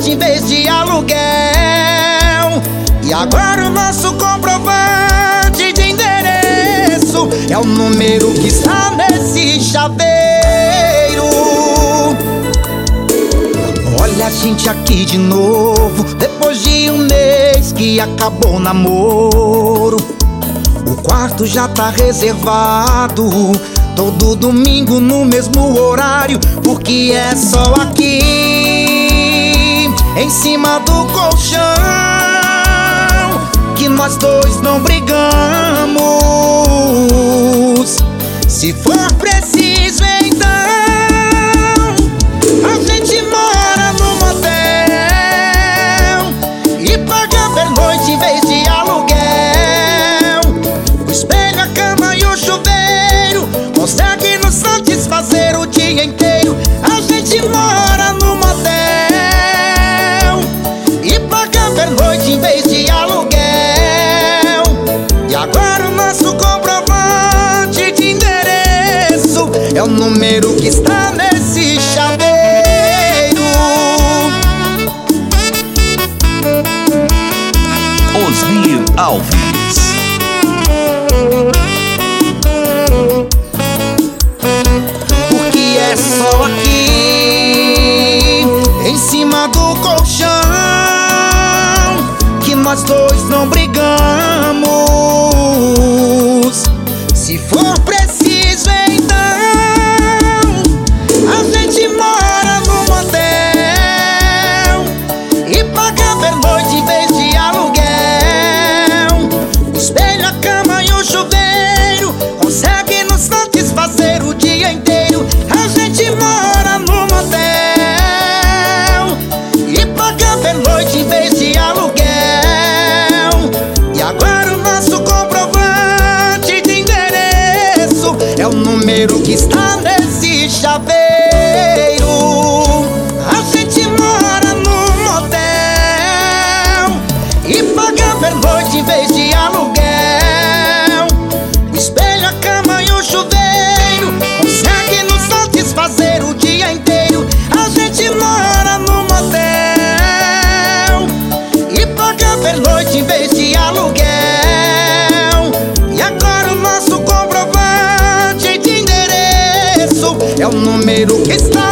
comprovante em vez de aluguel. E agora o nosso comprovante de endereço é o número que está nesse chaveiro. Olha a gente aqui de novo, depois de um mês que acabou o namoro. O quarto já tá reservado, todo domingo no mesmo horário, porque é só aqui, em cima do colchão, que nós dois não brigamos. Se for preciso, então a gente mora no motel e paga pernoite em vez de aluguel. O espelho, a cama e o chuveiro consegue nos satisfazer o dia inteiro. A gente mora no motel e paga pernoite em vez de aluguel. E agora o nosso comprovante de endereço é o número que está nesse chaveiro. Osmir Alves. Porque é só aqui, em cima do colchão, que nós dois não brigamos. Se for preciso, então a gente mora no motel e paga pernoite em vez de aluguel. O espelho, a cama e o chuveiro consegue nos satisfazer o dia inteiro. A gente mora no motel e paga pernoite em vez de aluguel. E agora o nosso comprovante de endereço é o número que está nesse chaveiro. A gente mora no motel e paga pernoite em vez de aluguel. O espelho, a cama e o chuveiro consegue nos satisfazer o dia inteiro. A gente mora no motel e paga pernoite em vez de aluguel. E agora o nosso comprovante de endereço é o número que está